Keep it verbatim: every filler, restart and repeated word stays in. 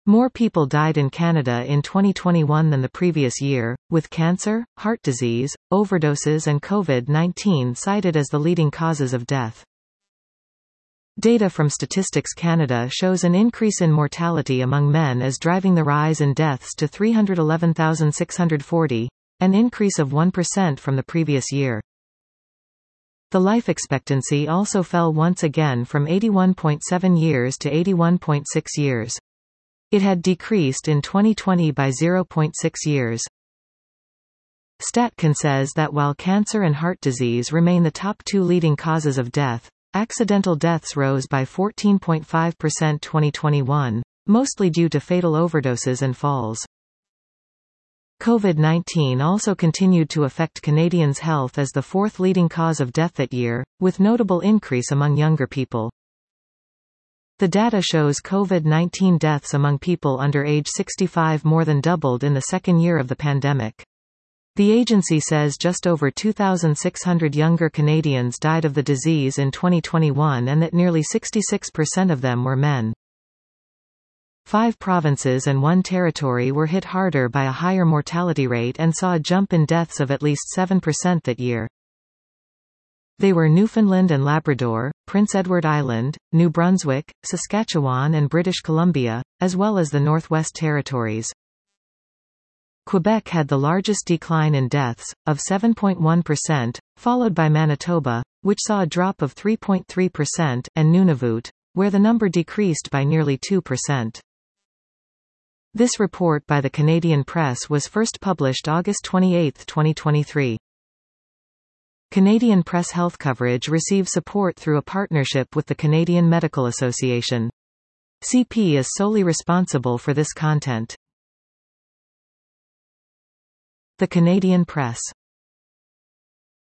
More people died in Canada in twenty twenty-one than the previous year, with cancer, heart disease, overdoses and COVID nineteen cited as the leading causes of death. Data from Statistics Canada shows an increase in mortality among men as driving the rise in deaths to three hundred eleven thousand six hundred forty, an increase of one percent from the previous year. The life expectancy also fell once again from eighty-one point seven years to eighty-one point six years. It had decreased in twenty twenty by zero point six years. StatCan says that while cancer and heart disease remain the top two leading causes of death, accidental deaths rose by fourteen point five percent twenty twenty-one, mostly due to fatal overdoses and falls. COVID nineteen also continued to affect Canadians' health as the fourth leading cause of death that year, with notable increase among younger people. The data shows COVID nineteen deaths among people under age sixty-five more than doubled in the second year of the pandemic. The agency says just over two thousand six hundred younger Canadians died of the disease in twenty twenty-one and that nearly sixty-six percent of them were men. Five provinces and one territory were hit harder by a higher mortality rate and saw a jump in deaths of at least seven percent that year. They were Newfoundland and Labrador, Prince Edward Island, New Brunswick, Saskatchewan and British Columbia, as well as the Northwest Territories. Quebec had the largest decline in deaths, of seven point one percent, followed by Manitoba, which saw a drop of three point three percent, and Nunavut, where the number decreased by nearly two percent. This report by the Canadian Press was first published August twenty-eighth twenty twenty-three. Canadian Press health coverage receives support through a partnership with the Canadian Medical Association. C P is solely responsible for this content. The Canadian Press.